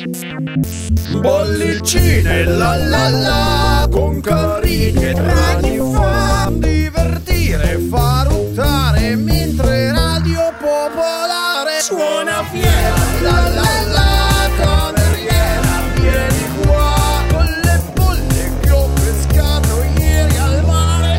Bollicine la la la, con Carini e Draghi fa divertire, fa ruttare, mentre Radio Popolare suona fiera. La la la, cameriera, vieni qua, con le bolle che ho pescato ieri al mare.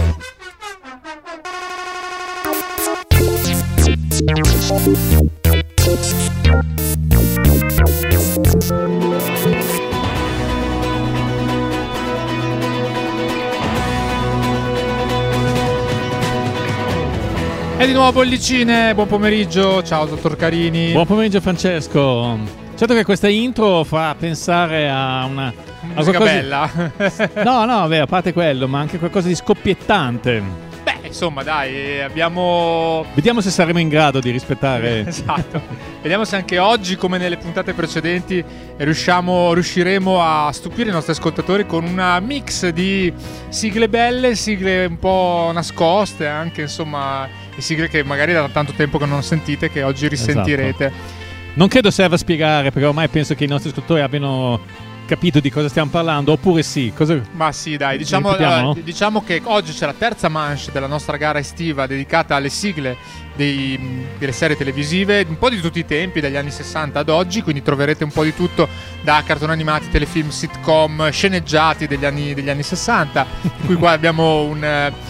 E di nuovo Bollicine, buon pomeriggio, ciao dottor Carini. Buon pomeriggio Francesco. Certo che questa intro fa pensare a una musica bella. No, beh, a parte quello, ma anche qualcosa di scoppiettante. Beh, insomma, dai, abbiamo... Vediamo se saremo in grado di rispettare. Esatto. Vediamo se anche oggi, come nelle puntate precedenti, riusciremo a stupire i nostri ascoltatori con una mix di sigle belle, sigle un po' nascoste, anche insomma, e sigle che magari da tanto tempo che non sentite, che oggi risentirete. Esatto. Non credo serva a spiegare, perché ormai penso che i nostri ascoltatori abbiano capito di cosa stiamo parlando, oppure sì? Ma sì, dai, diciamo che oggi c'è la terza manche della nostra gara estiva dedicata alle sigle delle serie televisive, un po' di tutti i tempi, dagli anni 60 ad oggi, quindi troverete un po' di tutto, da cartoni animati, telefilm, sitcom, sceneggiati degli anni 60, di cui qua abbiamo un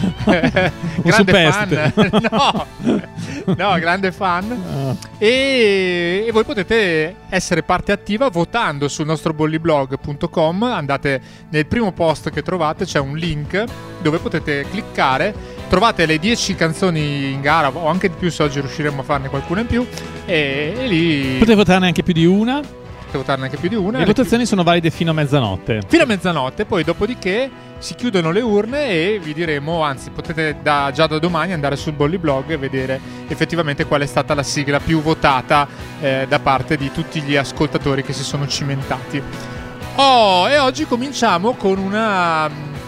grande fan. No, grande fan. E voi potete essere parte attiva votando sul nostro bolliblog.com. Andate nel primo post che trovate, c'è un link dove potete cliccare, trovate le 10 canzoni in gara, o anche di più se oggi riusciremo a farne qualcuna in più, e lì potete votarne anche più di una. Le votazioni sono valide fino a mezzanotte. Poi dopodiché si chiudono le urne e vi diremo, anzi potete già da domani andare sul Bolliblog e vedere effettivamente qual è stata la sigla più votata da parte di tutti gli ascoltatori che si sono cimentati. E oggi cominciamo con una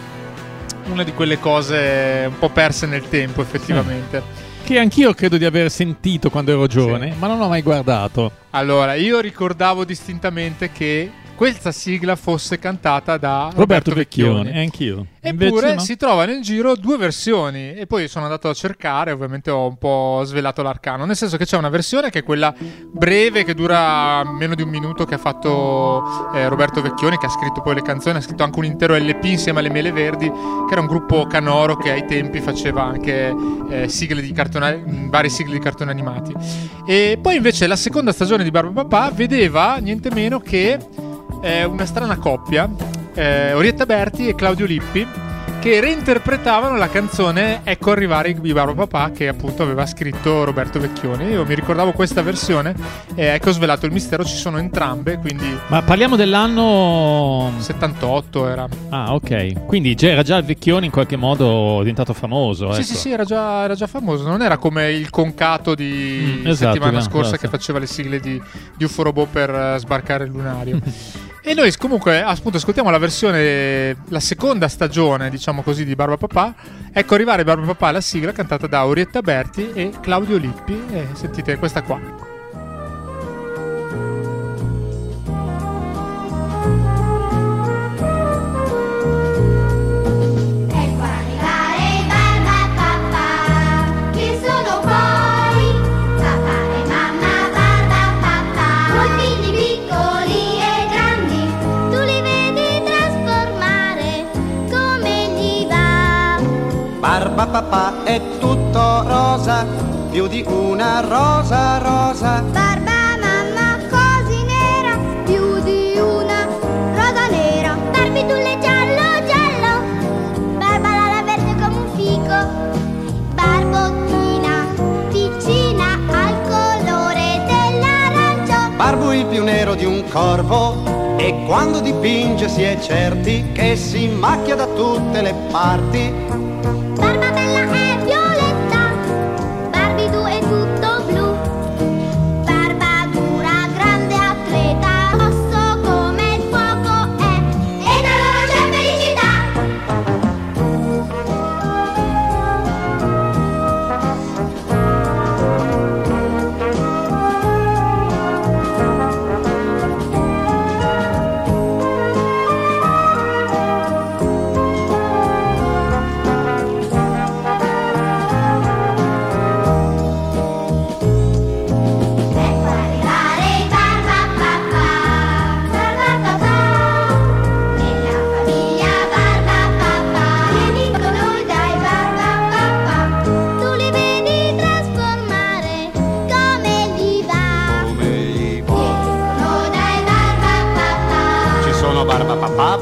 di quelle cose un po' perse nel tempo, effettivamente. Che anch'io credo di aver sentito quando ero giovane, sì, ma non ho mai guardato. Allora, io ricordavo distintamente che questa sigla fosse cantata da Roberto Vecchioni. E anch'io. Eppure no? Si trovano in giro due versioni, e poi sono andato a cercare, ovviamente ho un po' svelato l'arcano, nel senso che c'è una versione che è quella breve, che dura meno di un minuto, che ha fatto Roberto Vecchioni, che ha scritto poi le canzoni, ha scritto anche un intero LP insieme alle Mele Verdi, che era un gruppo canoro che ai tempi faceva anche varie sigle di cartoni animati. E poi invece la seconda stagione di Barbapapà vedeva niente meno che una strana coppia, Orietta Berti e Claudio Lippi, che reinterpretavano la canzone Ecco arrivare i Barbapapà, che appunto aveva scritto Roberto Vecchioni. Io mi ricordavo questa versione e ecco, svelato il mistero, ci sono entrambe, quindi... Ma parliamo dell'anno... 78 era. Ah, ok. Quindi era già il Vecchioni in qualche modo diventato famoso. Sì, ecco. sì, era già famoso. Non era come il Concato di settimana scorsa, esatto, che faceva le sigle di UFO Robot per sbarcare il lunario. E noi comunque appunto ascoltiamo la seconda stagione, diciamo così, di Barbapapà. Ecco arrivare Barbapapà, la sigla cantata da Orietta Berti e Claudio Lippi, e sentite questa qua. Barbapapà è tutto rosa, più di una rosa rosa. Barba mamma così nera, più di una rosa nera. Barbitulle giallo giallo, Barba la verde come un fico. Barbottina piccina al colore dell'arancio. Barbu il più nero di un corvo, e quando dipinge si è certi che si macchia da tutte le parti. Barba bella è violetta, Barbidu è tutto blu. Barba dura, grande atleta, rosso come il fuoco è. E da loro c'è felicità.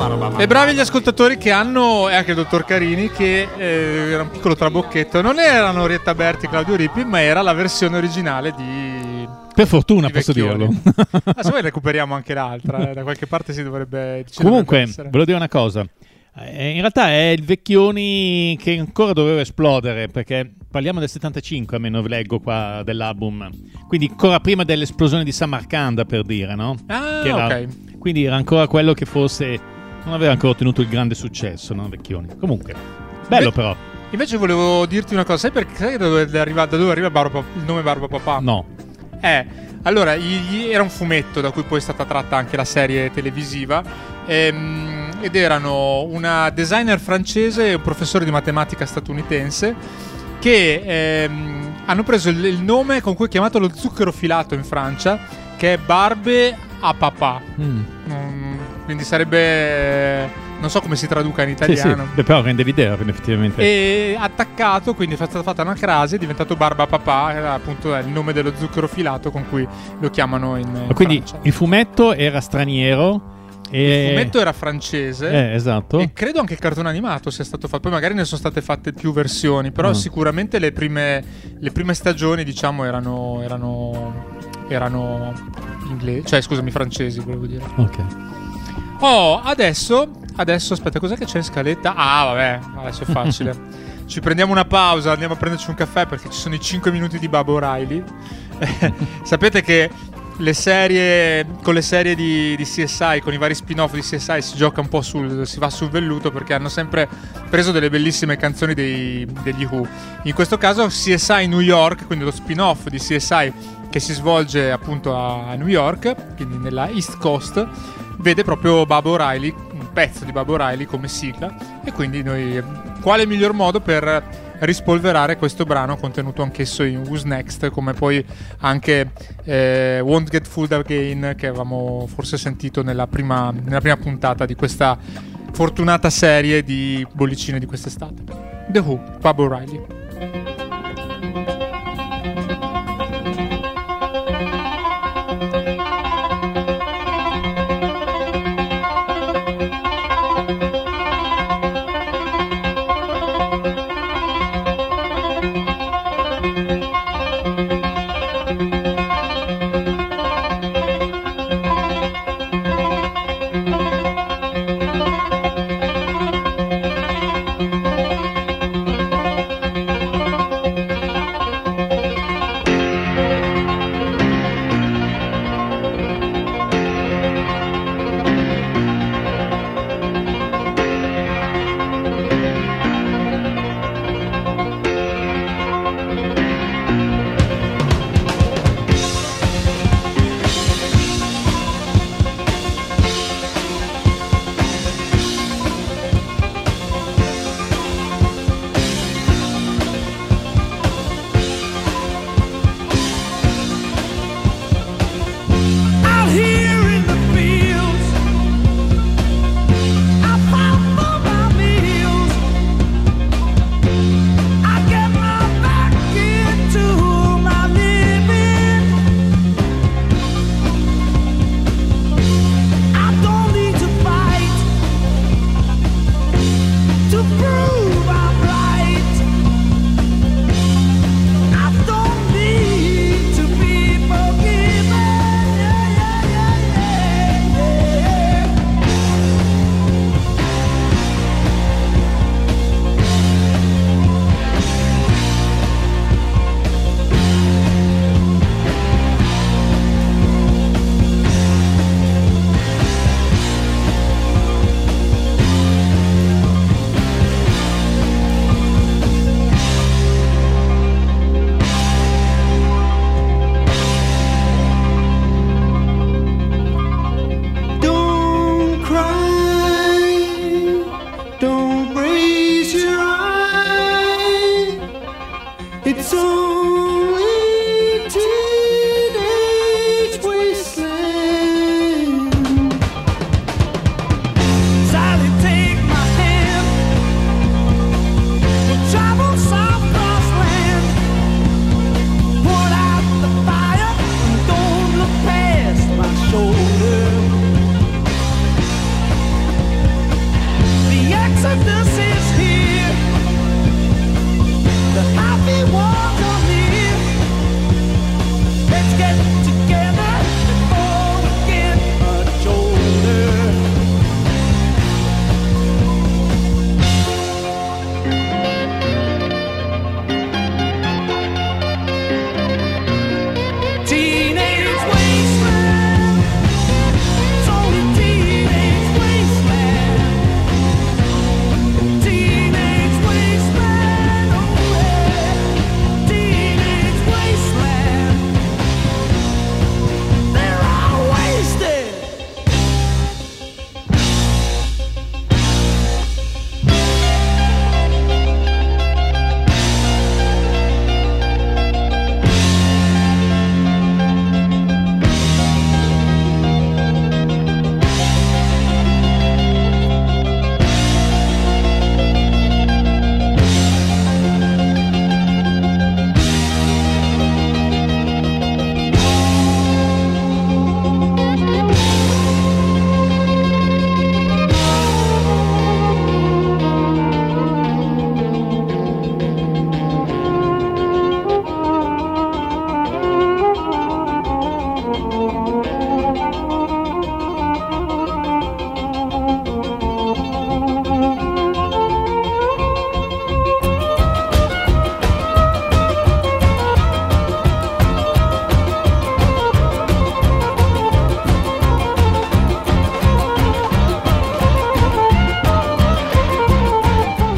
E bravi gli ascoltatori che hanno, e anche il dottor Carini, che era un piccolo trabocchetto. Non erano Orietta Berti e Claudio Rippi, ma era la versione originale di... Per fortuna di posso Vecchioni. dirlo. Se vuoi recuperiamo anche l'altra, da qualche parte ci dovrebbe Comunque, essere. volevo dire una cosa. In realtà è il Vecchioni che ancora doveva esplodere, perché parliamo del 75, almeno leggo qua dell'album. Quindi ancora prima dell'esplosione di Samarcanda, per dire, no? Ah, Che era, ok. quindi era ancora quello che forse non aveva ancora ottenuto il grande successo, no? Vecchioni. Comunque, bello però. Invece volevo dirti una cosa, sai perché sai da dove arriva il nome Barba Papà? No. Allora, era un fumetto da cui poi è stata tratta anche la serie televisiva, ed erano una designer francese e un professore di matematica statunitense che hanno preso il nome con cui è chiamato lo zucchero filato in Francia, che è Barbe a Papà. Quindi sarebbe... non so come si traduca in italiano. Sì. Però rende l'idea, effettivamente. E attaccato, quindi è stata fatta una crasi, è diventato Barba Papà, era appunto il nome dello zucchero filato con cui lo chiamano in Quindi Francia. il fumetto era straniero. Il fumetto era francese, esatto. e credo anche il cartone animato sia stato fatto. Poi magari ne sono state fatte più versioni, però sicuramente le prime stagioni, diciamo, erano inglesi, cioè scusami, francesi, volevo dire. Ok. Adesso aspetta, cos'è che c'è in scaletta? Ah, vabbè, adesso è facile. Ci prendiamo una pausa, andiamo a prenderci un caffè perché ci sono i 5 minuti di Bob O'Reilly. Sapete che con le serie di CSI, con i vari spin-off di CSI, si gioca un po' si va sul velluto, perché hanno sempre preso delle bellissime canzoni degli Who. In questo caso CSI New York, quindi lo spin-off di CSI che si svolge appunto a New York, quindi nella East Coast, vede proprio Bob O'Reilly, un pezzo di Bob O'Reilly come sigla, e quindi quale miglior modo per rispolverare questo brano contenuto anch'esso in Who's Next, come poi anche Won't Get Fooled Again, che avevamo forse sentito nella prima puntata di questa fortunata serie di bollicine di quest'estate. The Who, Bob O'Reilly.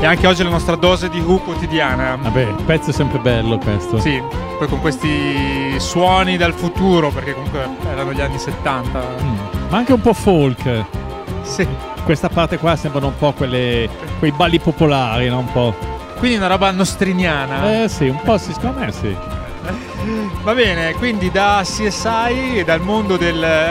E anche oggi la nostra dose di Who quotidiana. Vabbè, il pezzo è sempre bello questo. Sì, poi con questi suoni dal futuro, perché comunque erano gli anni 70. Ma anche un po' folk. Sì. Questa parte qua sembrano un po' quei balli popolari, no? Un po'. Quindi una roba nostriniana. Sì, un po' secondo me sì. Va bene, quindi da CSI e dal mondo del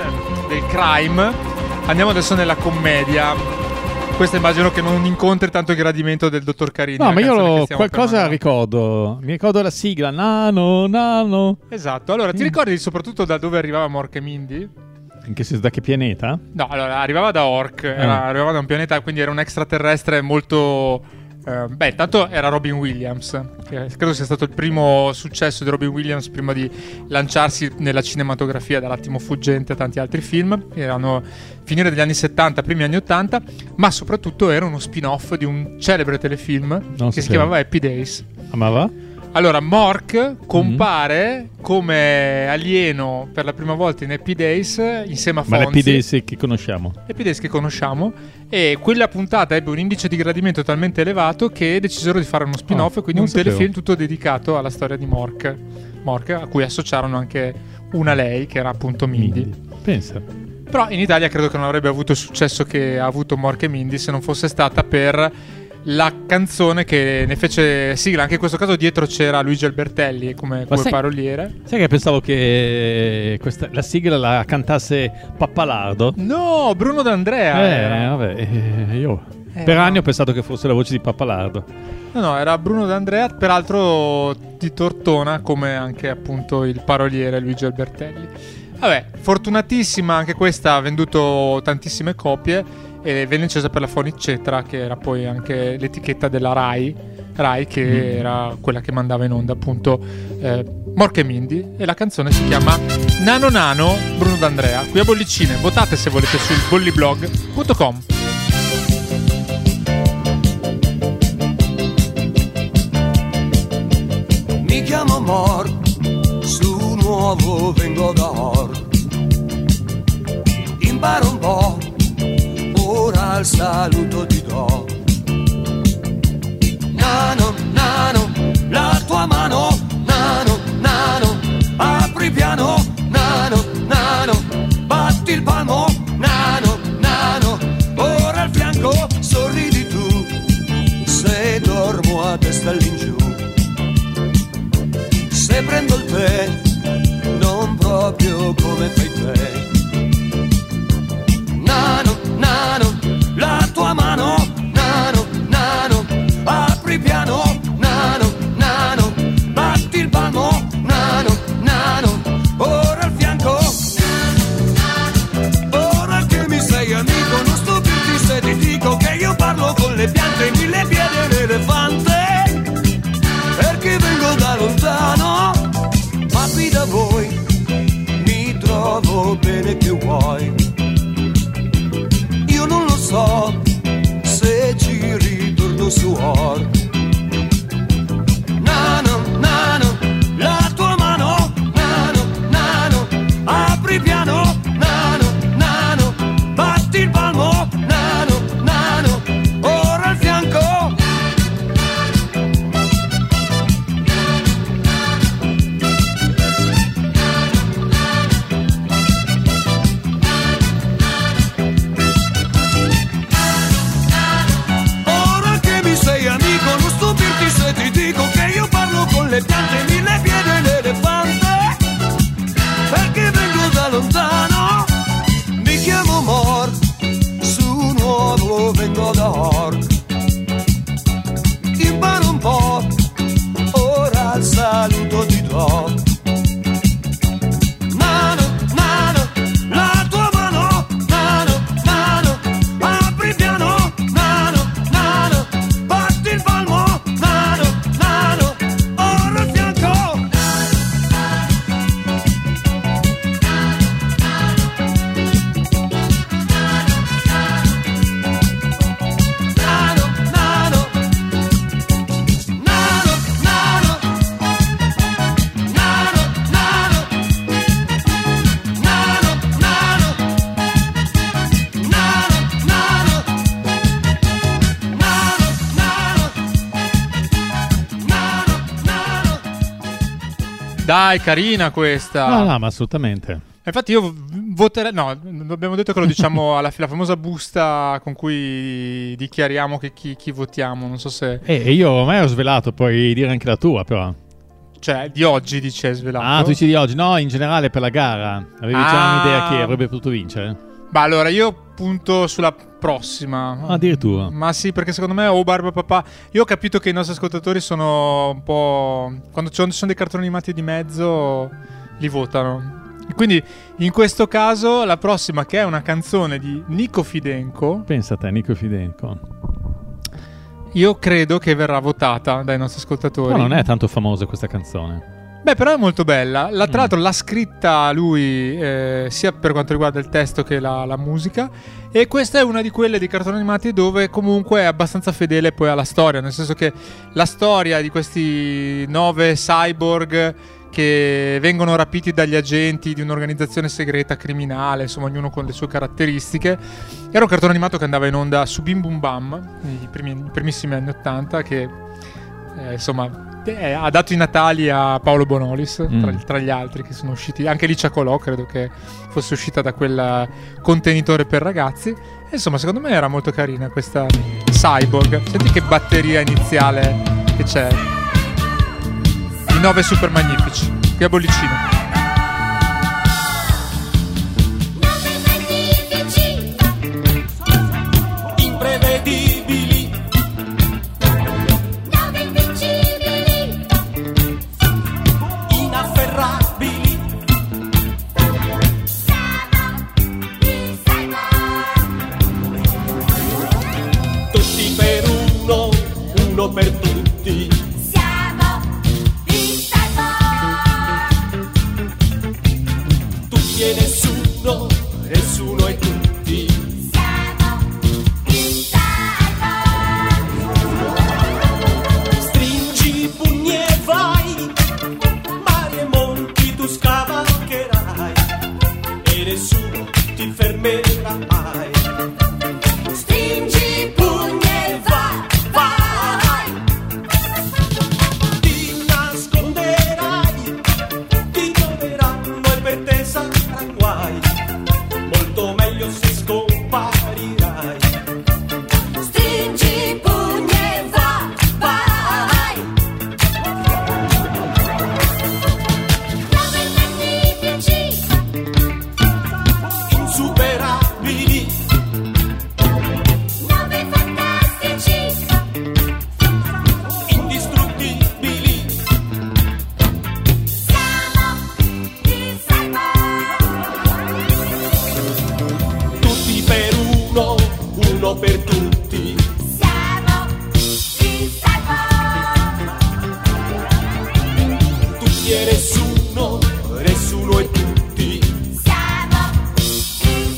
crime andiamo adesso nella commedia. Questa immagino che non incontri tanto il gradimento del dottor Carini. No, ma io qualcosa ricordo. Mi ricordo la sigla Nano, Nano. Esatto, allora ti ricordi soprattutto da dove arrivava Mork e Mindy? In che senso, da che pianeta? No, allora arrivava da Ork, arrivava da un pianeta, quindi era un extraterrestre molto... intanto era Robin Williams, che credo sia stato il primo successo di Robin Williams prima di lanciarsi nella cinematografia dall'attimo fuggente a tanti altri film. Erano finire degli anni 70, primi anni 80, ma soprattutto era uno spin-off di un celebre telefilm che si chiamava Happy Days. Ma va? Allora, Mork compare come alieno per la prima volta in Happy Days insieme a Fonzie. Ma l'Happy Days che conosciamo. Happy Days che conosciamo. E quella puntata ebbe un indice di gradimento talmente elevato che decisero di fare uno spin-off, e quindi un telefilm tutto dedicato alla storia di Mork, a cui associarono anche una lei, che era appunto Mindy. Pensa. Però in Italia credo che non avrebbe avuto il successo che ha avuto Mork e Mindy se non fosse stata per la canzone che ne fece sigla. Anche in questo caso dietro c'era Luigi Albertelli come paroliere. Sai che pensavo che la sigla la cantasse Pappalardo? No, Bruno D'Andrea. Io per anni ho pensato che fosse la voce di Pappalardo. No, era Bruno D'Andrea, peraltro di Tortona, come anche appunto il paroliere Luigi Albertelli. Vabbè, fortunatissima anche questa, ha venduto tantissime copie e venne incesa per la Fonicettra, che era poi anche l'etichetta della Rai, che era quella che mandava in onda appunto Mork e Mindy, e la canzone si chiama Nano Nano Bruno D'Andrea. Qui a Bollicine, votate se volete sul bolliblog.com. Mi chiamo Mork, su nuovo vengo da Ork, imparo un po', ora il saluto ti do. Nano, nano, la tua mano, nano, nano, apri piano, nano, nano, batti il palmo, nano, nano, ora al fianco sorridi tu, se dormo a testa all'ingiù, se prendo il tè, non proprio come fai te. Nano, nano, la tua mano, nano, nano, apri piano, nano, nano, batti il palmo, nano, nano, ora al fianco. Ora che mi sei amico, non stupirti se ti dico che io parlo con le piante, 1000 piedi e l'elefante, perché vengo da lontano, ma qui da voi mi trovo bene che vuoi. Io non lo so se ci ritorno su Ork. Nano, nano, la tua mano, nano, nano, apri piano, nano, nano, batti il palmo, nano, nano, ora al fianco. Ora che mi sei amico, Dai, carina questa. No, ma assolutamente. Infatti io voterei... No, abbiamo detto che lo diciamo alla la famosa busta con cui dichiariamo che chi votiamo. Non so se... E io ormai ho svelato, puoi dire anche la tua però. Cioè, di oggi dice è svelato. Ah, tu dici di oggi? No, in generale per la gara. Avevi già un'idea chi avrebbe potuto vincere? Beh, allora io punto sulla prossima. Addirittura. Ma sì, perché secondo me o Barba Papà... Io ho capito che i nostri ascoltatori sono un po'... Quando ci sono dei cartoni animati di mezzo, li votano. Quindi in questo caso la prossima, che è una canzone di Nico Fidenco, pensa a te, Nico Fidenco, io credo che verrà votata dai nostri ascoltatori. Ma non è tanto famosa questa canzone. Beh, però è molto bella. Tra l'altro l'ha scritta lui sia per quanto riguarda il testo che la musica. E questa è una di quelle di cartoni animati dove comunque è abbastanza fedele poi alla storia, nel senso che la storia di questi 9 cyborg che vengono rapiti dagli agenti di un'organizzazione segreta criminale, insomma ognuno con le sue caratteristiche. Era un cartone animato che andava in onda su Bim Bum Bam, i primissimi anni 80, che ha dato i natali a Paolo Bonolis, tra gli altri che sono usciti. Anche Licia Colò credo che fosse uscita da quel contenitore per ragazzi. E insomma, secondo me era molto carina questa Cyborg. Senti che batteria iniziale che c'è. I 9 super magnifici. Qui a Bollicino. Per tutti siamo i Cyborg. Tutti e nessuno, nessuno e tutti siamo i Cyborg. Stringi i pugni e vai, mari e monti tu scavalcherai e nessuno ti fermerà mai. Stringi i pugni e vai. Molto meglio se scomparirai. Stringi i pugni e vai. 9 magnifici, insuperabili, 9 fantastici, indistruttibili. siamo i Cyborg. Tutti per uno, uno per tutti. Siamo i Cyborg. Tutti e nessuno, nessuno e tutti. Siamo i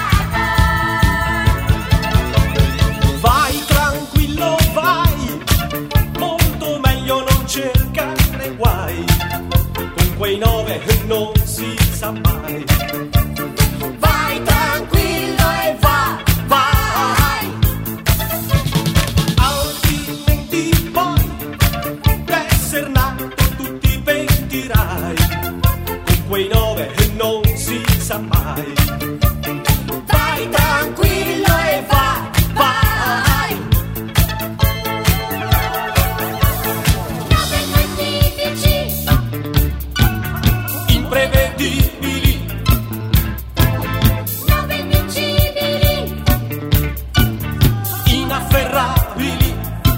Cyborg. Vai tranquillo, vai, molto meglio non cercare guai. Con quei 9 non si sa mai. Vai tranquillo e vai. Altrimenti poi d'esser nato tu ti pentirai. Con quei 9 non si sa mai. Vai tranquillo e vai. 9 magnifici, Imprevedibili, 9 invincibili, inafferrabili.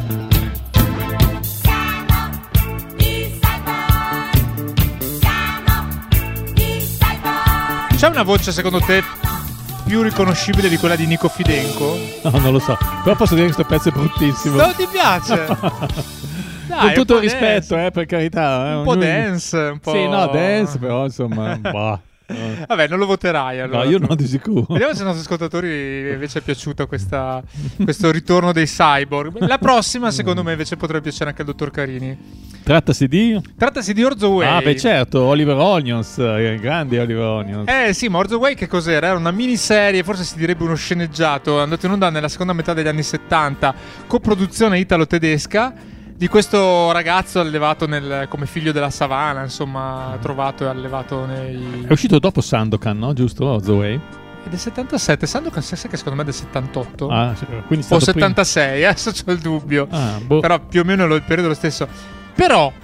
siamo i Cyborg. Siamo i Cyborg. C'è una voce secondo te più riconoscibile di quella di Nico Fidenco? No, non lo so. Però posso dire che questo pezzo è bruttissimo. Non ti piace? Dai, Con un tutto po' il rispetto, dance. per carità. Un po' dance, un po'... Sì, no, dance, però insomma... bah. Vabbè, non lo voterai allora. No, io no, di sicuro. Vediamo se ai nostri ascoltatori invece è piaciuto questo ritorno dei cyborg. La prossima, secondo me, invece potrebbe piacere anche al dottor Carini. Trattasi di... Trattasi di Orzo Way. Ah, beh, certo, Oliver Onions, grande Oliver Onions. Sì, ma Orzo Way che cos'era? Era una miniserie, forse si direbbe uno sceneggiato, andato in onda nella seconda metà degli anni 70, coproduzione italo-tedesca, di questo ragazzo allevato come figlio della savana, insomma, trovato e allevato nei... È uscito dopo Sandokan, no? Giusto? Zoe? È del 77, Sandokan sai che secondo me è del 78 quindi o 76, adesso c'ho il dubbio, però più o meno il periodo è lo stesso. Però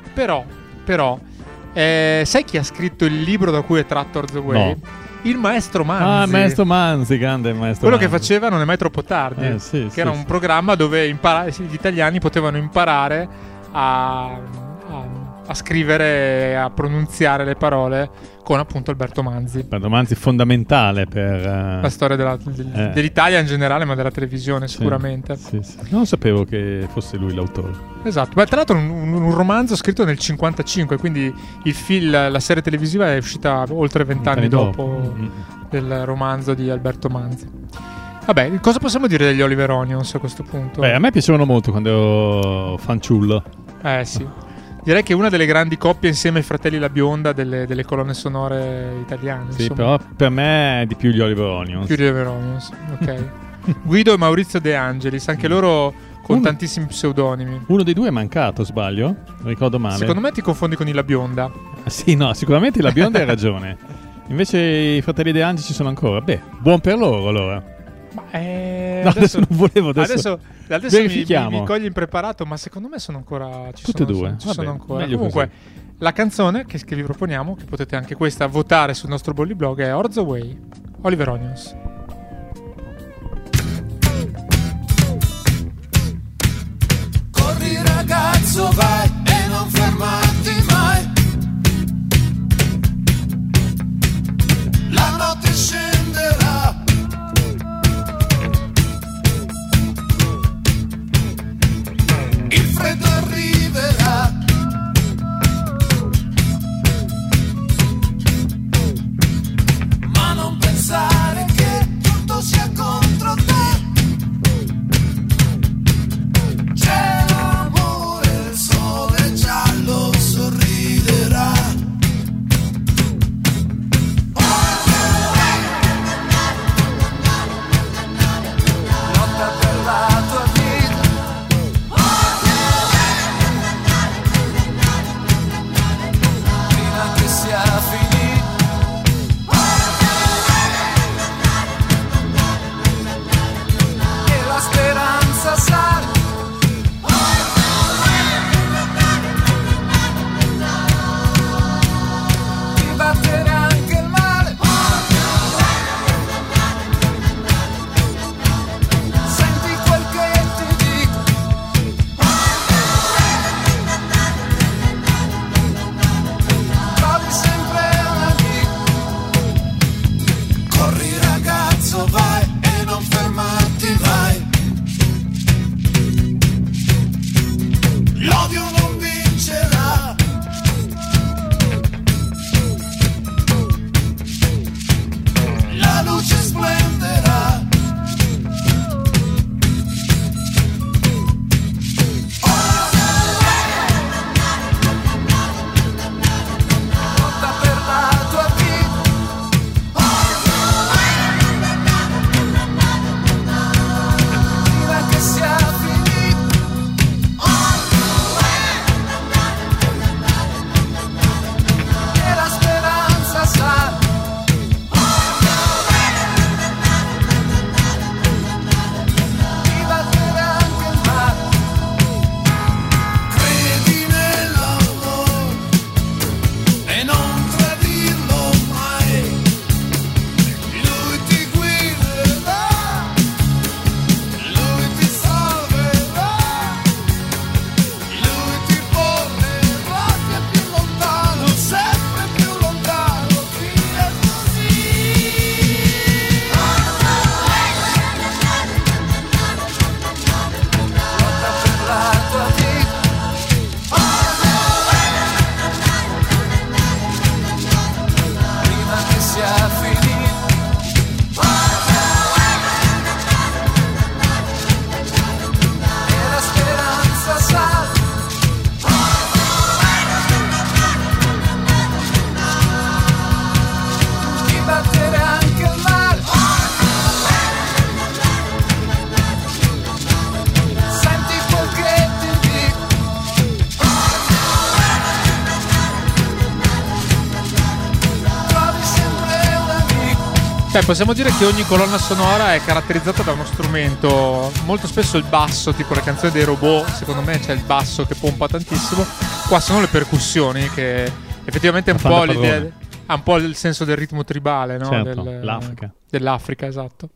sai chi ha scritto il libro da cui è tratto Orzo Way? No. Il maestro Manzi. Il maestro Manzi, grande maestro Quello Manzi. che faceva Non è mai troppo tardi, che era un programma dove gli italiani potevano imparare a scrivere e a pronunziare le parole con appunto Alberto Manzi. Alberto Manzi fondamentale per la storia dell'Italia in generale, ma della televisione sicuramente. Sì. Non sapevo che fosse lui l'autore. Esatto, ma tra l'altro un romanzo scritto nel 55, quindi la serie televisiva è uscita oltre 20 anni dopo del romanzo di Alberto Manzi. Vabbè, cosa possiamo dire degli Oliver Onions a questo punto? A me piacevano molto quando ero fanciullo. Sì. Direi che è una delle grandi coppie insieme ai fratelli La Bionda delle colonne sonore italiane. Sì, insomma. però per me è di più gli Oliver Onions. Più gli Oliver Onions, ok. Guido e Maurizio De Angelis, anche loro con tantissimi pseudonimi. Uno dei due è mancato, sbaglio? Non ricordo male. Secondo me ti confondi con i La Bionda. Sì, no, sicuramente La Bionda hai ragione. Invece i fratelli De Angelis ci sono ancora. Beh, buon per loro allora. Adesso non volevo. Adesso mi cogli impreparato, ma secondo me sono ancora tutte e due. Sono ancora. Comunque, la canzone che vi proponiamo, che potete anche questa votare sul nostro Bolli Blog, è Orzo Way, Oliver Onions. Corri ragazzo, vai e non fermarti mai. La notte scenderà. Il freddo arriverà. Ma non pensare che tutto sia contro te. C'è amore solo Cioè, possiamo dire che ogni colonna sonora è caratterizzata da uno strumento, molto spesso il basso, tipo le canzoni dei robot, secondo me c'è il basso che pompa tantissimo, qua sono le percussioni che effettivamente è un po' l'idea, ha un po' il senso del ritmo tribale, no? Certo, l'Africa. Dell'Africa, esatto.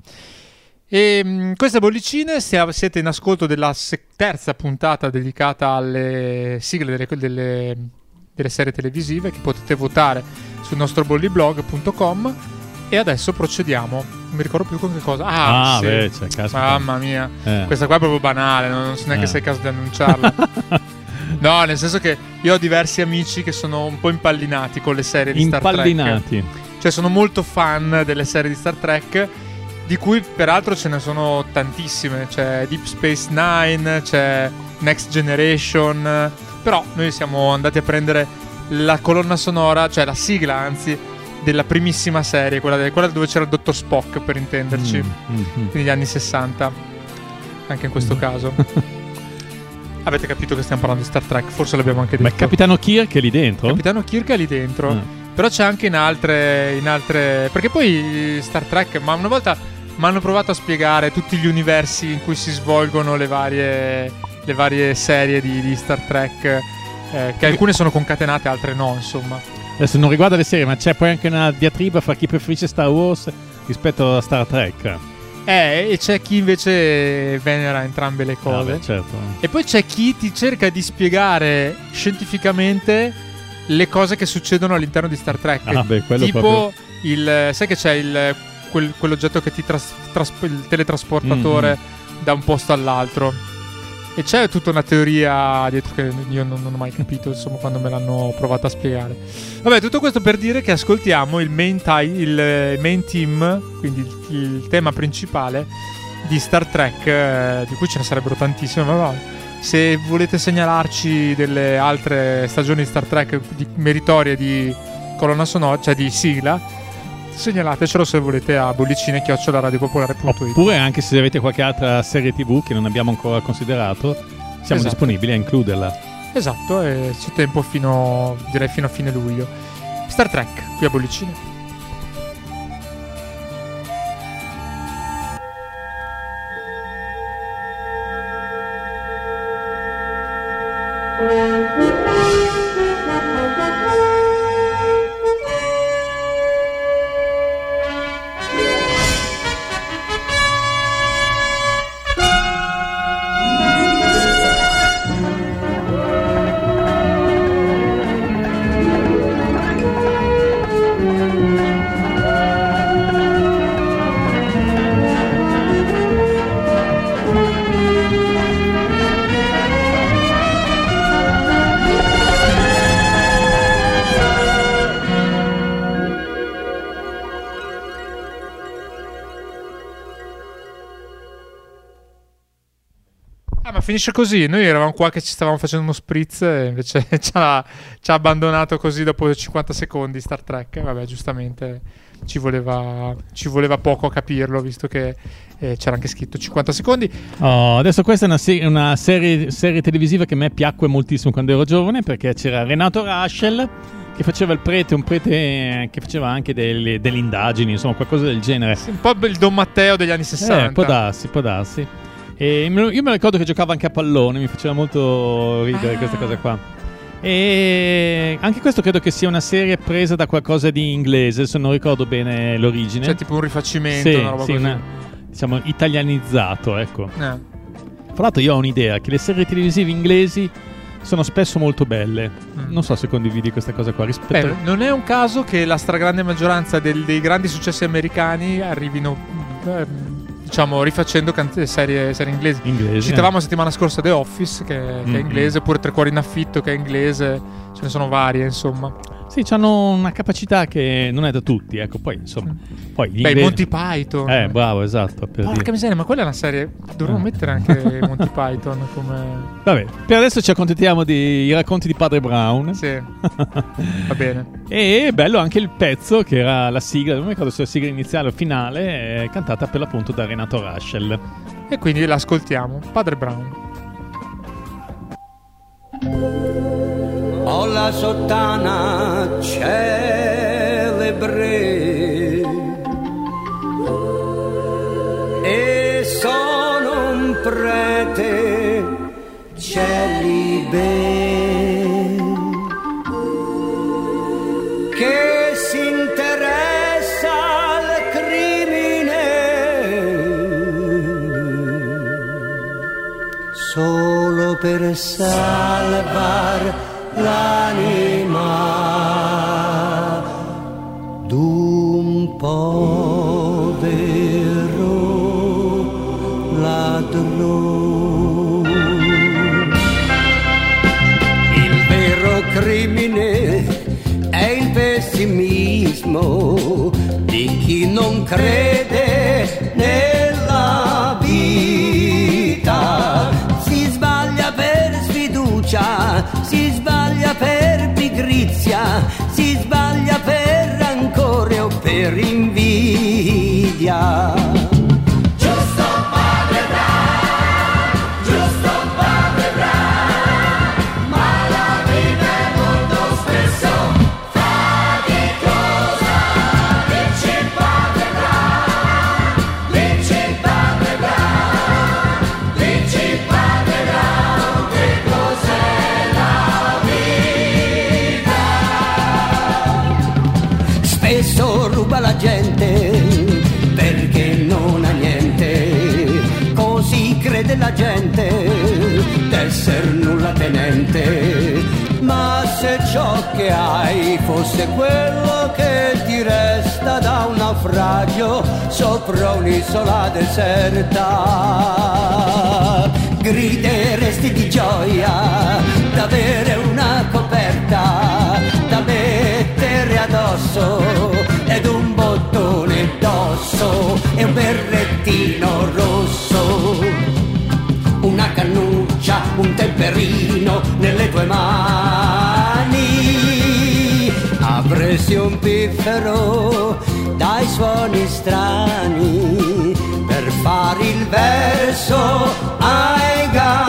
E queste bollicine, siete in ascolto della terza puntata dedicata alle sigle delle serie televisive che potete votare sul nostro bolliblog.com. E adesso procediamo. Non mi ricordo più con che cosa. Sì. Beh, cioè, caspita. Mamma mia, questa qua è proprio banale, non so neanche se è il caso di annunciarla. No, nel senso che io ho diversi amici che sono un po' impallinati con le serie di Star Trek. Cioè sono molto fan delle serie di Star Trek, di cui peraltro ce ne sono tantissime. C'è Deep Space Nine, c'è Next Generation. Però noi siamo andati a prendere la colonna sonora, cioè la sigla anzi, della primissima serie, quella dove c'era il Dottor Spock, per intenderci, quindi gli anni 60, anche in questo caso. Avete capito che stiamo parlando di Star Trek, forse l'abbiamo anche detto. Ma Capitano Kirk è lì dentro? Capitano Kirk è lì dentro, però c'è anche in altre, perché poi Star Trek, ma una volta mi hanno provato a spiegare tutti gli universi in cui si svolgono le varie serie di Star Trek, che alcune sono concatenate, altre no, insomma. Adesso non riguarda le serie, ma c'è poi anche una diatriba fra chi preferisce Star Wars rispetto a Star Trek. E c'è chi invece venera entrambe le cose. Certo. E poi c'è chi ti cerca di spiegare scientificamente le cose che succedono all'interno di Star Trek. Tipo sai che c'è quell'oggetto che ti il teletrasportatore da un posto all'altro. E c'è tutta una teoria dietro che io non ho mai capito, insomma, quando me l'hanno provato a spiegare. Vabbè, tutto questo per dire che ascoltiamo il main theme, quindi il tema principale di Star Trek, di cui ce ne sarebbero tantissime, ma va. Se volete segnalarci delle altre stagioni di Star Trek meritorie di colonna sonora, cioè di sigla, segnalatecelo se volete a bollicine@radiopopolare.it. Oppure anche se avete qualche altra serie TV che non abbiamo ancora considerato, siamo disponibili a includerla. Esatto, e c'è tempo fino a fine luglio. Star Trek qui a Bollicine. Finisce così, noi eravamo qua che ci stavamo facendo uno spritz e invece ci ha abbandonato così dopo 50 secondi Star Trek. Vabbè, giustamente ci voleva poco a capirlo, visto che c'era anche scritto 50 secondi. Adesso questa è una serie televisiva che a me piacque moltissimo quando ero giovane, perché c'era Renato Raschel che faceva il prete, un prete che faceva anche delle indagini, insomma qualcosa del genere. Sì, un po' il Don Matteo degli anni 60. Può darsi. E io me ricordo che giocava anche a pallone, mi faceva molto ridere questa cosa qua. E anche questo credo che sia una serie presa da qualcosa di inglese, se non ricordo bene l'origine. Cioè tipo un rifacimento, una roba così. Diciamo italianizzato, ecco. Fra l'altro io ho un'idea che le serie televisive inglesi sono spesso molto belle. Non so se condividi questa cosa qua. Non è un caso che la stragrande maggioranza dei grandi successi americani arrivino diciamo rifacendo serie inglesi. Citavamo la settimana scorsa The Office che è inglese, oppure Tre Cuori in Affitto che è inglese, ce ne sono varie, insomma. Sì, hanno una capacità che non è da tutti, ecco. Poi insomma i Monty Python. Bravo, esatto. Porca miseria, ma quella è una serie. Dovremmo mettere anche Monty Python come. Vabbè, per adesso ci accontentiamo dei racconti di Padre Brown. Sì. Va bene. E bello anche il pezzo che era la sigla, non mi ricordo se la sigla iniziale o finale, cantata per l'appunto da Renato Raschel. E quindi l'ascoltiamo, Padre Brown. Ho la sottana celebre prete celibe che si interessa al crimine solo per salvar l'anima d'un povero ladrone. Il vero crimine è il pessimismo di chi non crede nella vita. Si sbaglia per sfiducia, si sbaglia per pigrizia, si sbaglia per rancore o per invidia. Giusto padre Brown, giusto padre Brown, ma la vita è molto spesso faticosa. Dici padre Brown, dici padre Brown, dici padre Brown, che cos'è la vita? Spesso ruba la gente perché non ha niente, così crede la gente d'esser nulla tenente. Ma se ciò che hai fosse quello che ti resta da un naufragio sopra un'isola deserta, grideresti di gioia d'avere una coperta da mettere addosso ed un bottone d'osso e un berrettino rosso, una cannuccia, un temperino nelle tue mani. Avresti un piffero dai suoni strani per fare il verso ai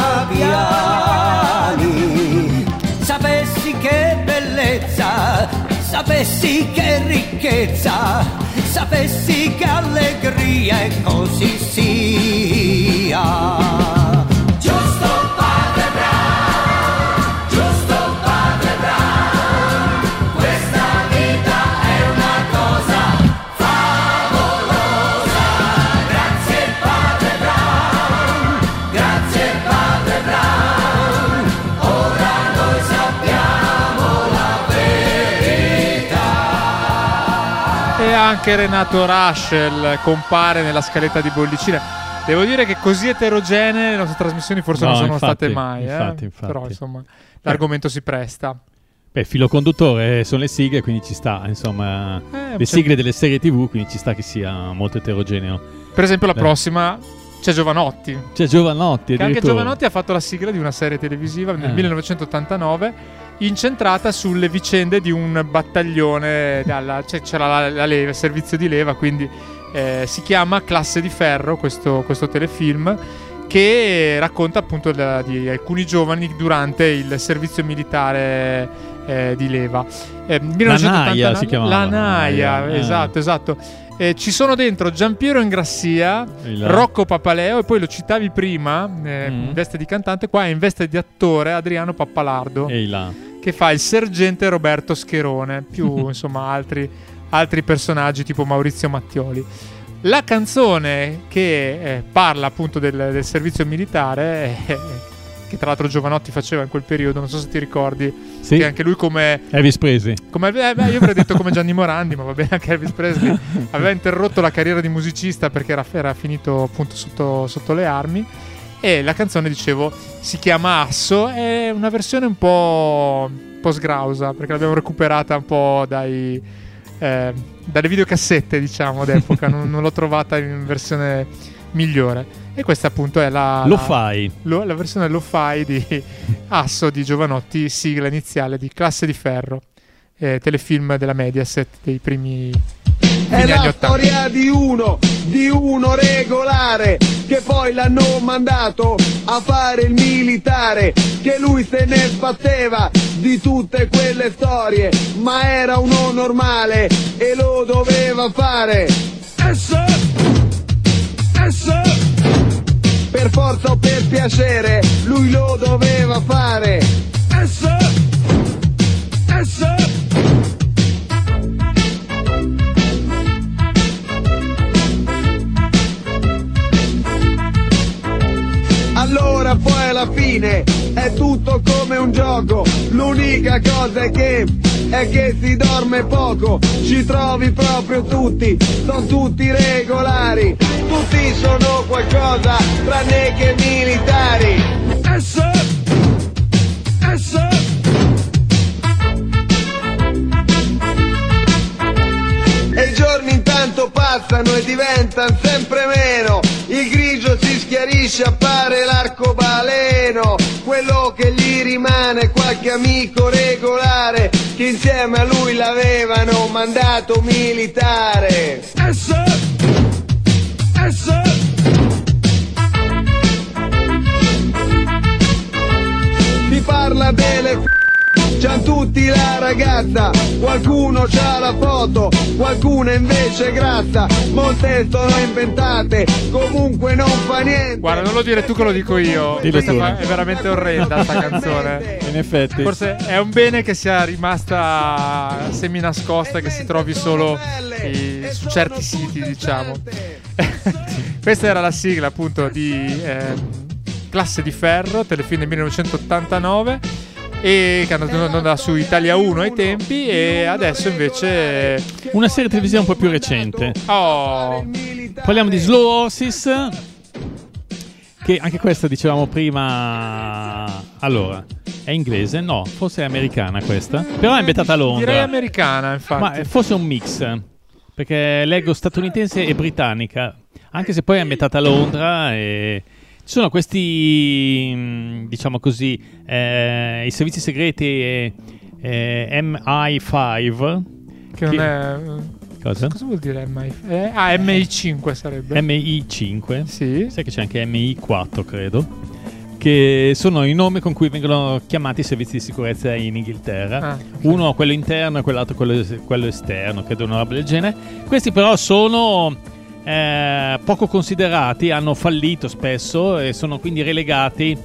gabbiani. Sapessi che bellezza, sapessi che ricchezza, sapessi che allegria e così sia. Giusto padre Brown, giusto padre Brown, questa vita è una cosa favolosa. Grazie padre Brown, grazie padre Brown, ora noi sappiamo la verità. E anche Renato Raschel compare nella scaletta di Bollicina. Devo dire che così eterogenee le nostre trasmissioni forse non sono state mai. Infatti. Però insomma l'argomento si presta. Beh, filo conduttore sono le sigle, quindi ci sta, insomma, le sigle delle serie TV, quindi ci sta che sia molto eterogeneo. Per esempio la prossima c'è Giovanotti. C'è Giovanotti, che anche Giovanotti ha fatto la sigla di una serie televisiva nel 1989 incentrata sulle vicende di un battaglione c'era la leva, il servizio di leva, quindi si chiama Classe di Ferro questo telefilm, che racconta appunto di alcuni giovani durante il servizio militare di leva. 1989, si chiamava. La Naia, esatto. Ci sono dentro Giampiero Ingrassia, Rocco Papaleo, e poi lo citavi prima in veste di cantante, qua è in veste di attore Adriano Pappalardo, che fa il sergente Roberto Scherone, più insomma altri personaggi tipo Maurizio Mattioli. La canzone che parla appunto del servizio militare, che tra l'altro Giovanotti faceva in quel periodo, non so se ti ricordi, sì, che anche lui come Elvis Presley, io avrei detto come Gianni Morandi, ma va bene, anche Elvis Presley aveva interrotto la carriera di musicista perché era finito appunto sotto le armi. E la canzone, dicevo, si chiama Asso, è una versione un po' sgrausa perché l'abbiamo recuperata un po' dalle videocassette, diciamo, d'epoca. non l'ho trovata in versione migliore, e questa appunto è la versione lo-fi di Asso di Giovanotti, sigla iniziale di Classe di Ferro, telefilm della Mediaset dei primi è la storia di uno regolare che poi l'hanno mandato a fare il militare, che lui se ne sbatteva di tutte quelle storie, ma era uno normale e lo doveva fare. Per forza piacere, lui lo doveva fare. Allora poi alla fine è tutto come un gioco, l'unica cosa è che si dorme poco, ci trovi proprio tutti, sono tutti regolari, tutti sono qualcosa tranne che militari. E i giorni intanto passano e diventano sempre meno, il grigio si schiarisce, appare l'arcobaleno, quello che gli rimane qualche amico regolare che insieme a lui l'avevano mandato militare. Si parla delle c'han tutti la ragazza, qualcuno c'ha la foto, qualcuno invece è grassa, molte sono inventate, comunque non fa niente. Guarda, non lo dire tu che lo dico io. Dillo Questa tu. è veramente orrenda sta canzone. In effetti. Forse è un bene che sia rimasta semi nascosta, che si trovi solo su certi siti, diciamo. Questa era la sigla appunto di Classe di Ferro, telefilm del 1989. E che è andato in onda su Italia 1 ai tempi, e adesso invece Una serie televisiva un po' più recente. Parliamo di Slow Horses, che anche questa dicevamo prima. Allora, è inglese? No, forse è americana questa, però è ambientata a Londra. direi americana, infatti. Ma forse è un mix, perché leggo statunitense e britannica, anche se poi è ambientata a Londra. E ci sono questi, diciamo così, i servizi segreti MI5. Che non è... Cosa? Cosa vuol dire MI5? MI5 sarebbe. MI5? Sì. Sai che c'è anche MI4, credo. Che sono i nomi con cui vengono chiamati i servizi di sicurezza in Inghilterra. Uno quello interno e quell'altro quello esterno, credo una roba del genere. Questi però sono poco considerati, hanno fallito spesso e sono quindi relegati,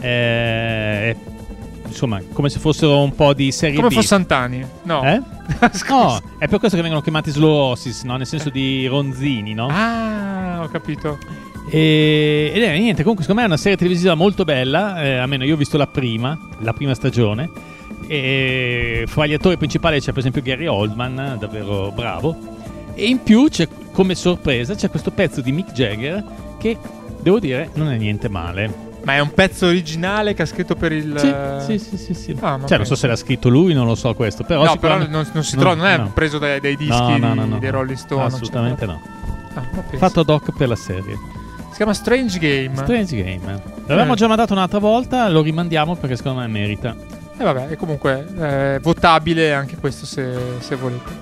insomma, come se fossero un po' di serie Come B. Fossantani. No. No, è per questo che vengono chiamati slow horses, no? Nel senso di ronzini, no? Ah, ho capito. Ed è niente, comunque secondo me è una serie televisiva molto bella, almeno io ho visto la prima stagione, e fra gli attori principali c'è per esempio Gary Oldman, davvero bravo, e in più c'è, come sorpresa, c'è questo pezzo di Mick Jagger che, devo dire, non è niente male. Ma è un pezzo originale che ha scritto per il... Sì. Ah, Cioè non so se l'ha scritto lui, non lo so questo, però no, però non si trova, non è no. preso dai dischi No. dei Rolling Stone. Assolutamente no. Ma Fatto ad hoc per la serie. Si chiama Strange Game. Strange Game. L'avevamo già mandato un'altra volta, lo rimandiamo perché secondo me merita. E vabbè, è comunque votabile anche questo se volete.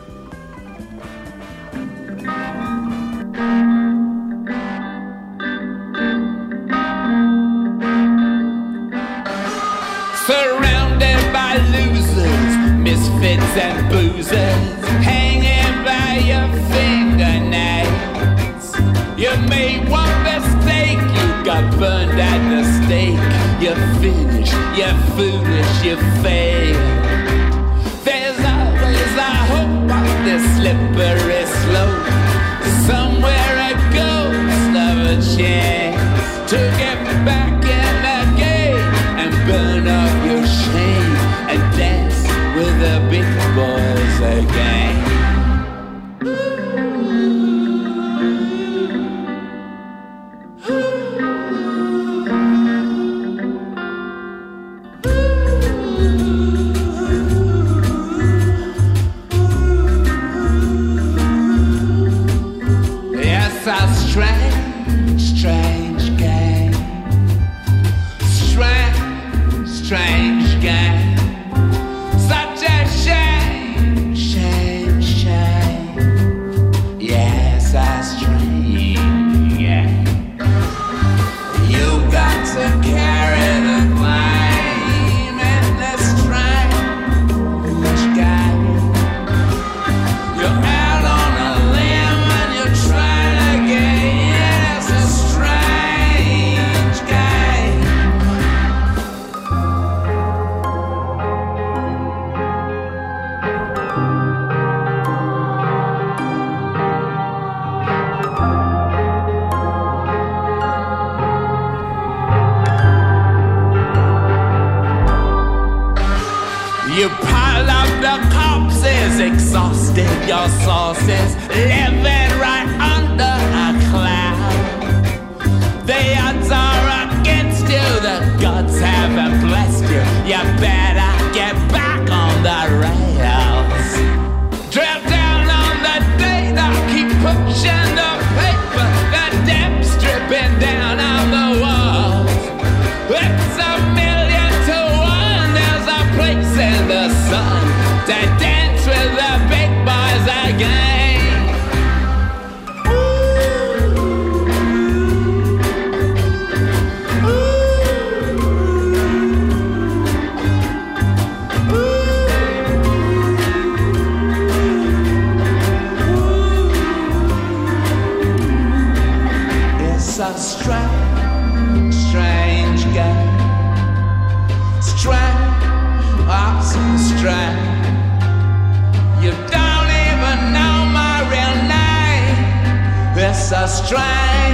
Surrounded by losers, misfits and boozers, hanging by your fingernails. You made one mistake, you got burned at the stake. You're finished, you're foolish, you fail. There's always a hope on this slippery slope. Somewhere a ghost of a chance to get back in the game and burn up your shame and dance with the big boys again. You pile up the corpses, exhausted your sources, living right under a cloud. The odds are against you, the gods haven't blessed you. You better get back on the rails. Drill down on the data, keep pushing the paper, the depths dripping down on the walls. It's 1,000,000 to 1, there's a place in the sun to dance with the big boys again. It's a strange, strange game. Strange, awesome, strange. You don't even know my real name. It's a strange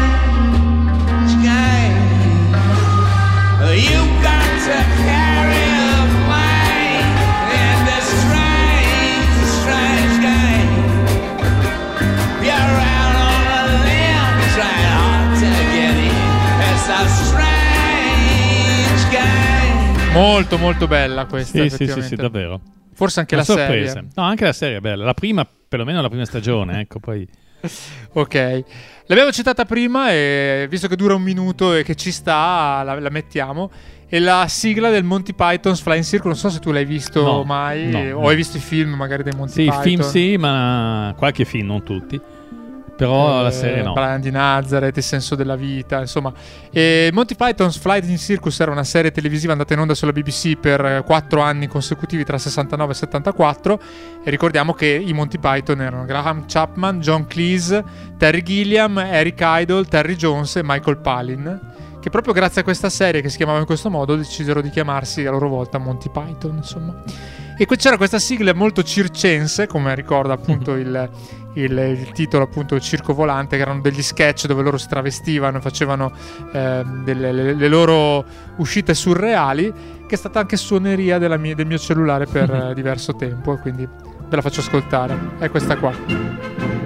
game. You got to carry a plane in this strange, strange game. You're out on a limb trying hard to get in. It's a strange game. Molto molto bella questa, Sì, effettivamente. davvero. Forse anche Una la sorpresa. serie. No, anche la serie è bella. La prima, perlomeno la prima stagione, ecco, poi... Ok, l'abbiamo citata prima e visto che dura 1 minuto e che ci sta, la mettiamo. È la sigla del Monty Python's Flying Circus. Non so se tu l'hai visto No, mai no, o no. hai visto i film magari dei Monty Sì, Python. film sì, ma qualche film, non tutti. Però la serie no. Brian di Nazareth, Il senso della vita, insomma. E Monty Python's Flying Circus era una serie televisiva andata in onda sulla BBC per 4 anni consecutivi tra 69 e 74. E ricordiamo che i Monty Python erano Graham Chapman, John Cleese, Terry Gilliam, Eric Idle, Terry Jones e Michael Palin, che proprio grazie a questa serie che si chiamava in questo modo decisero di chiamarsi a loro volta Monty Python, insomma. E c'era questa sigla molto circense, come ricorda appunto il titolo, appunto Circo Volante, che erano degli sketch dove loro si travestivano e facevano le loro uscite surreali, che è stata anche suoneria del mio cellulare per diverso tempo, e quindi ve la faccio ascoltare. È questa qua.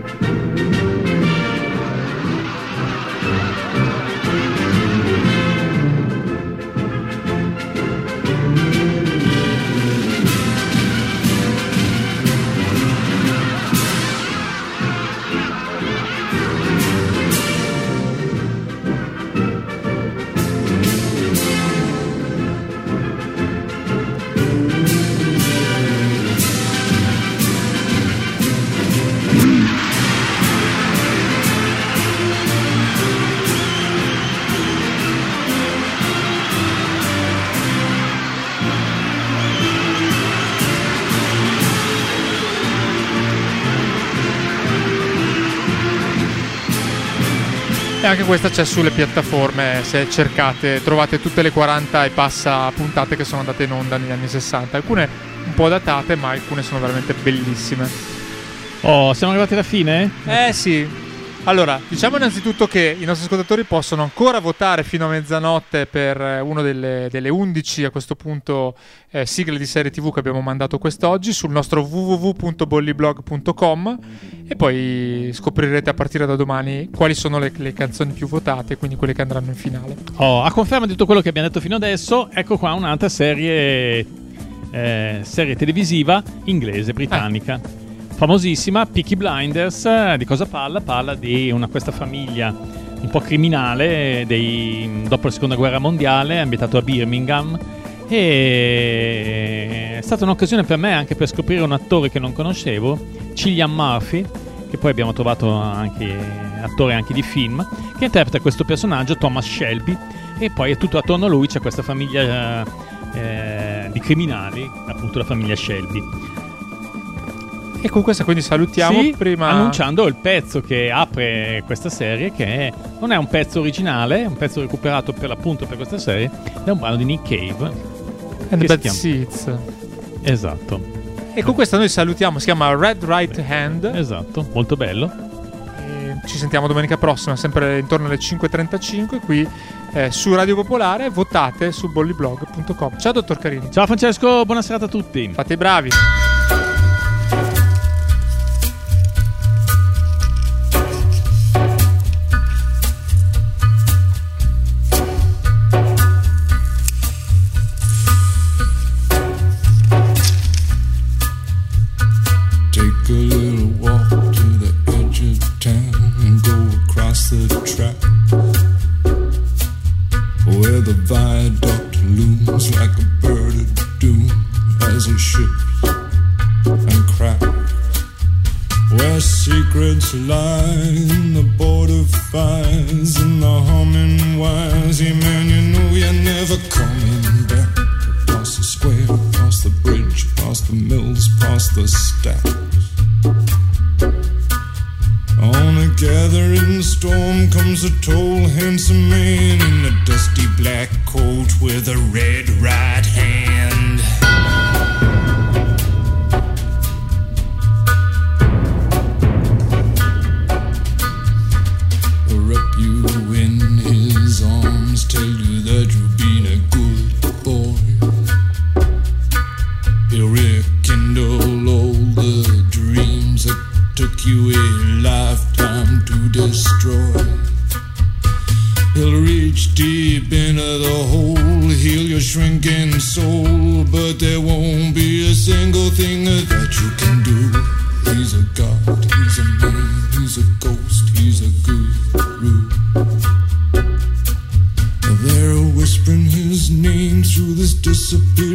E anche questa c'è sulle piattaforme, se cercate trovate tutte le 40 e passa puntate che sono andate in onda negli anni 60, alcune un po' datate ma alcune sono veramente bellissime. Oh, siamo arrivati alla fine? Sì. Allora, diciamo innanzitutto che i nostri ascoltatori possono ancora votare fino a mezzanotte per una delle 11 a questo punto sigle di serie TV che abbiamo mandato quest'oggi sul nostro www.bolliblog.com, e poi scoprirete a partire da domani quali sono le canzoni più votate, quindi quelle che andranno in finale. A conferma di tutto quello che abbiamo detto fino adesso, ecco qua un'altra serie televisiva inglese, britannica. Famosissima, Peaky Blinders. Di cosa parla? Parla di questa famiglia un po' criminale dopo la seconda guerra mondiale, ambientato a Birmingham, e è stata un'occasione per me anche per scoprire un attore che non conoscevo, Cillian Murphy, che poi abbiamo trovato anche attore anche di film, che interpreta questo personaggio, Thomas Shelby, e poi è tutto attorno a lui c'è questa famiglia di criminali, appunto la famiglia Shelby. E con questa quindi salutiamo, sì, prima annunciando il pezzo che apre questa serie, che non è un pezzo originale, è un pezzo recuperato per l'appunto per questa serie, è un brano di Nick Cave and the Bad Seeds. Esatto. E con questa noi salutiamo, si chiama Red Right Hand. Esatto, molto bello. ci sentiamo domenica prossima, sempre intorno alle 5:35 qui su Radio Popolare. Votate su bolliblog.com. Ciao dottor Carini. Ciao Francesco, buona serata a tutti. Fate i bravi. Take a little walk to the edge of town and go across the track where the viaduct looms like a bird of doom as it shifts and cracks, where secrets lie in the border fires and the humming wires. Yeah, man, you know you're never coming back. Past the square, past the bridge, past the mills, past the stacks. On a gathering storm comes a tall, handsome man in a dusty black coat with a red right hand. Wrap you in his arms, tell you that you've been a good boy. He'll rekindle all the dreams that took you a lifetime to destroy. He'll reach deep into the hole, heal your shrinking soul, but there won't be a single thing that you can do. He's a god, he's a man, he's a ghost, he's a guru. They're whispering his name through this disappearing